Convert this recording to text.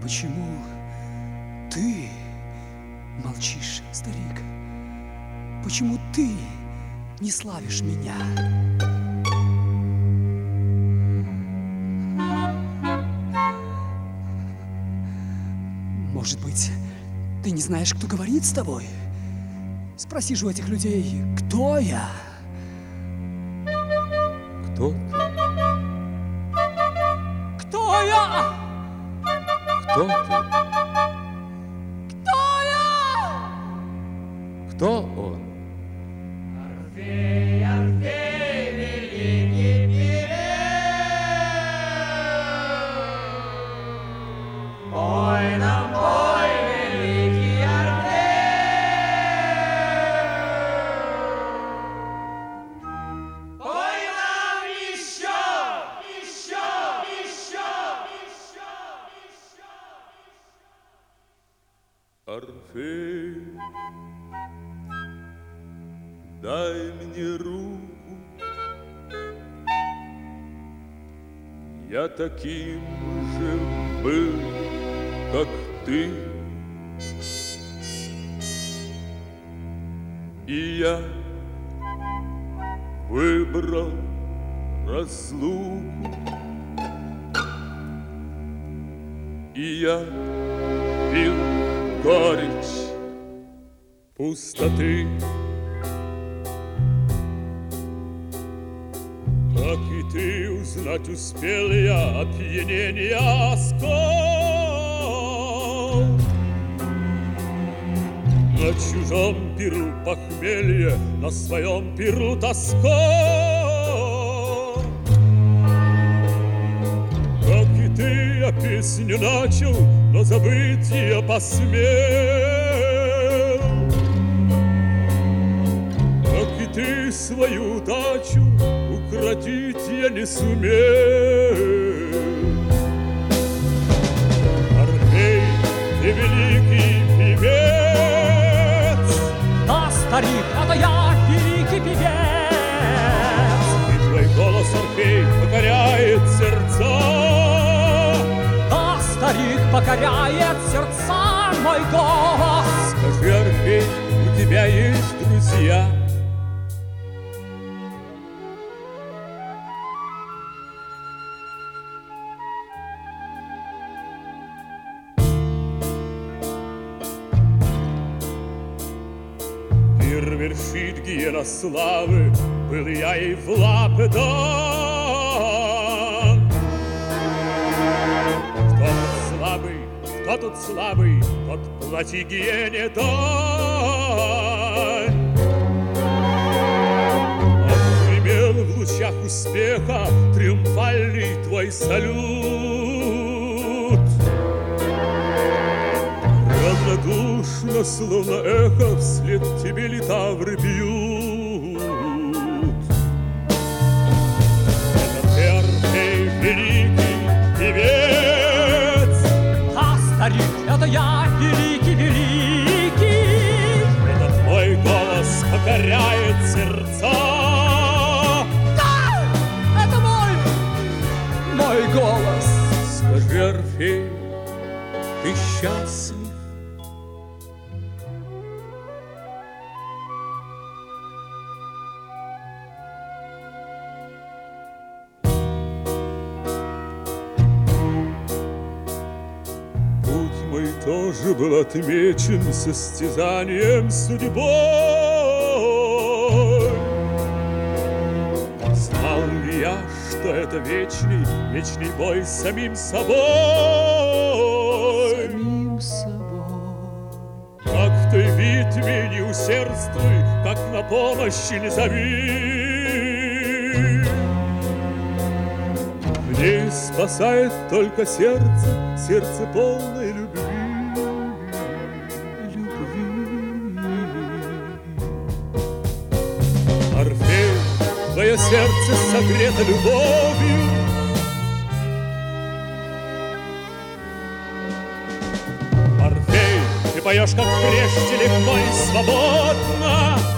Почему ты молчишь, старик? Почему ты не славишь меня? Может быть, ты не знаешь, кто говорит с тобой? Спроси же у этих людей, кто я? Кто ты? Кто я? Кто ты? Кто я? Кто он? Орфей, Орфей, великий певец, пой нам, пой, великий Орфей, пой нам еще, еще, еще, еще, еще. Орфей, дай мне руку, я таким же был, как ты, и я выбрал разлуку, и я пил горечь пустоты. Как и ты, узнать успел я опьянения оскол. На чужом пиру похмелье, на своем пиру тоска. Как и ты, я песню начал, но забыть ее посмел. Как и ты, свою удачу укротить я не сумел. Орфей, ты великий певец. Да, старик, это я, великий певец. И твой голос, Орфей, покоряет сердца. Да, старик, покоряет сердца мой голос. Скажи, Орфей, у тебя есть друзья? Пир вершит гиена славы, был я ей в лапы дан. Кто тут слабый, кто тут слабый, тот плати гиене дань. Отгремел в лучах успеха триумфальный твой салют. Равнодушно, словно эхо, вслед тебе литавры бьют. Это ты, Орфей, великий певец. Да, старик, это я, великий, великий. Это твой голос покоряет сердца. Да, это мой голос. Скажи, Орфей, ты счастлив? Путь мой тоже был отмечен состязанием судьбой. Знал ли я, что это вечный бой с самим собой? Самим собой. Как в той битве не усердствуй, как на помощь не зови. Мне спасает только сердце полной любви. Орфей, твое сердце согрето любовью. Орфей, ты поешь, как прежде, легко и свободно.